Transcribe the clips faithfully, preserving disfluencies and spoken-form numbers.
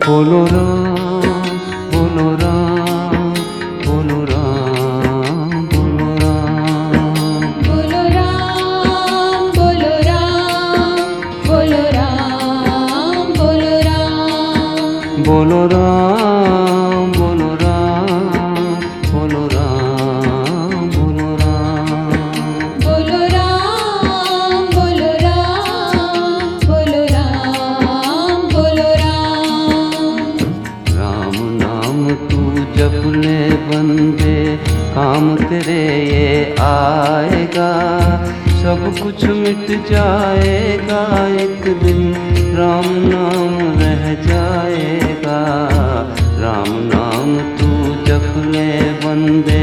बोलो राम बोलो राम बोलो राम बोलो राम बोलो राम बोलो राम बोलो राम बोलो राम बोलो राम बोलो राम बोलो राम बोलो राम बोलो राम बोलो राम बोलो राम बोलो राम राम नाम तू जप ले बंदे, काम तेरे ये आएगा। सब कुछ मिट जाएगा एक दिन, राम नाम रह जाएगा। राम नाम तू जप ले बंदे।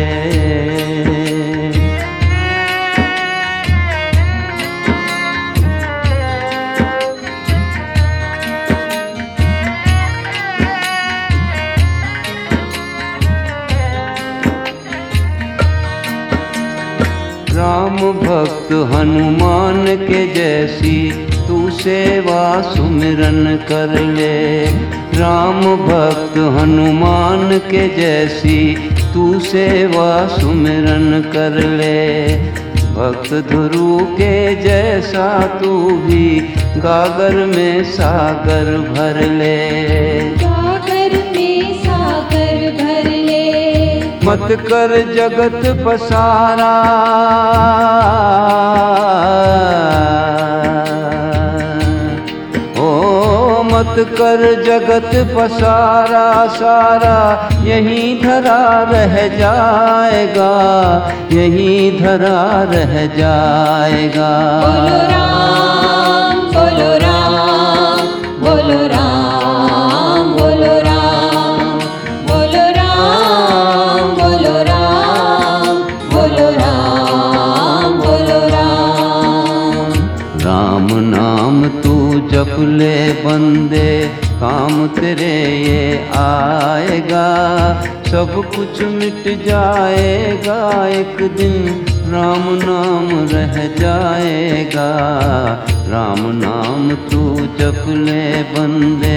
राम भक्त हनुमान के जैसी तू सेवा सुमिरन कर ले। राम भक्त हनुमान के जैसी तू सेवा सुमिरन कर ले। भक्त ध्रुव के जैसा तू भी गागर में सागर भर ले। सागर में सागर भर ले। मत कर जगत पसारा, ओ मत कर जगत पसारा। सारा यहीं धरा रह जाएगा, यहीं धरा रह जाएगा। बोलो राम बोलो राम बोलो राम बोलो राम बोलो राम बोलो राम बोलो राम बोलो राम राम नाम तू जप ले बंदे, काम तेरे ये आएगा। सब कुछ मिट जाएगा एक दिन, राम नाम रह जाएगा। राम नाम तू जप ले बंदे।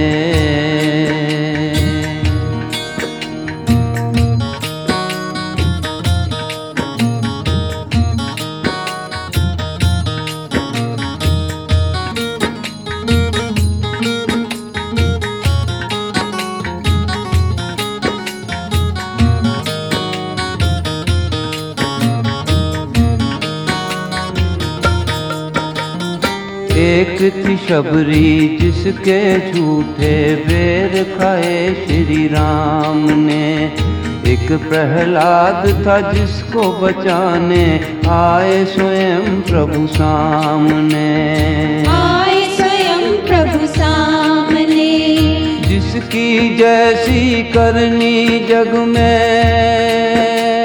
एक थी शबरी जिसके झूठे बेर खाए श्री राम ने। एक प्रहलाद था जिसको बचाने आए स्वयं प्रभु सामने। आए स्वयं प्रभु सामने। जिसकी जैसी करनी जग में,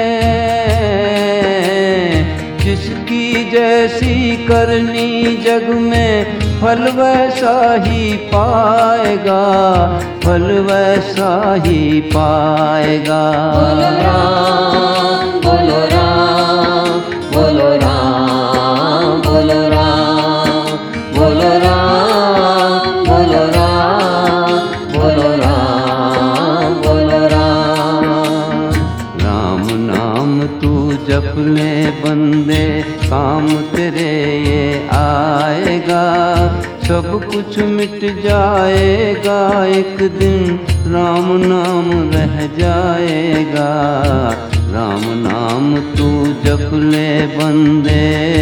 जिसकी जैसी करनी जग में, फल वैसा ही पाएगा, फल वैसा ही पाएगा। बोलो राम बोलो राम बोलो राम बोलो राम बोलो राम बोलो राम बोलो राम बोलो राम राम नाम तू जप ले बंदे, काम तेरे ये आएगा। सब कुछ मिट जाएगा एक दिन, राम नाम रह जाएगा। राम नाम तू जप ले बंदे।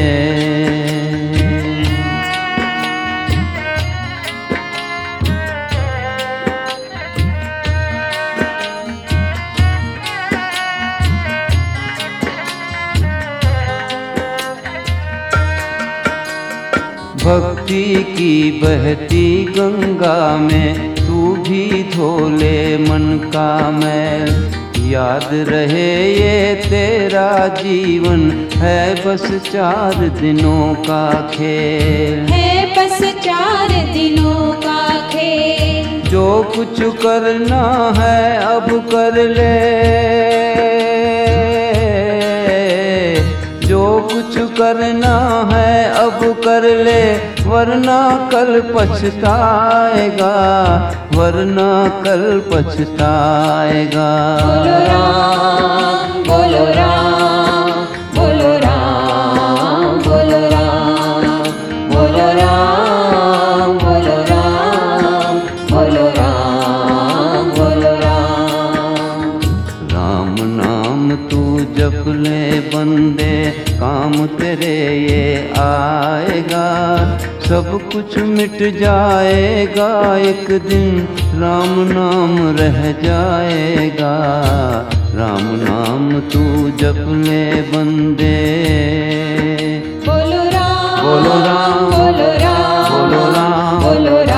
भक्ति की बहती गंगा में तू भी धो ले मन का मैल। याद रहे ये तेरा जीवन है बस चार दिनों का खेल। है बस चार दिनों का खेल। जो कुछ करना है अब कर ले, जो कुछ करना है अब कर ले, वरना कल पछताएगा, वरना कल पछताएगा। बोलो राम बोलो राम बोलो राम बोलो राम बोलो राम बोलो राम बोलो राम बोलो राम। राम नाम तू जप ले बंदे, काम तेरे ये आएगा, सब कुछ मिट जाएगा एक दिन, राम नाम रह जाएगा। राम नाम तू जप ले बंदे। बोलो राम बोलो राम बोलो राम बोलो राम बोलो राम